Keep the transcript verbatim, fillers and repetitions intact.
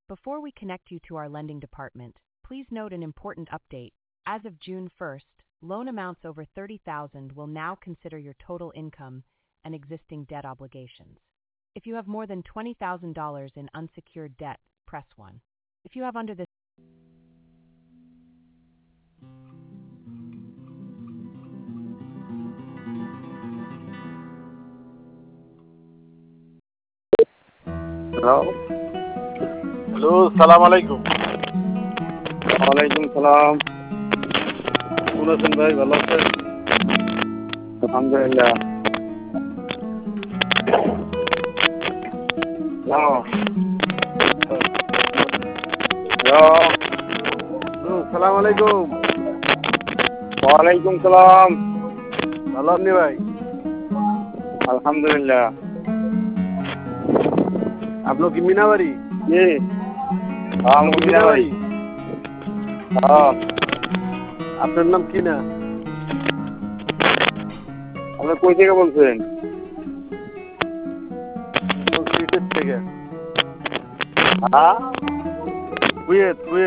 Before we connect you to our lending department, please note an important update. As of June first, loan amounts over thirty thousand dollars will now consider your total income and existing debt obligations. If you have more than twenty thousand dollars in unsecured debt, press one. If you have under this hello. Hello, সালাম আলাইকুম। ওয়ালাইকুম সালাম। কেমন আছেন ভাই, ভালো আছেন? আলহামদুলিল্লাহ। হ্যালো। হ্যালো। হুম, সালাম আলাইকুম। ওয়ালাইকুম সালাম। ভালো আপনি ভাই? আলহামদুলিল্লাহ। আপনার কি মিনাবাড়ি? জি। হ্যাঁ, আমি মিনাবাড়ি। হ্যাঁ। আপনার নাম কি না? আপনি কই থেকে বলছেন? বলছি ইটের থেকে। হ্যাঁ। Kuwait Kuwait.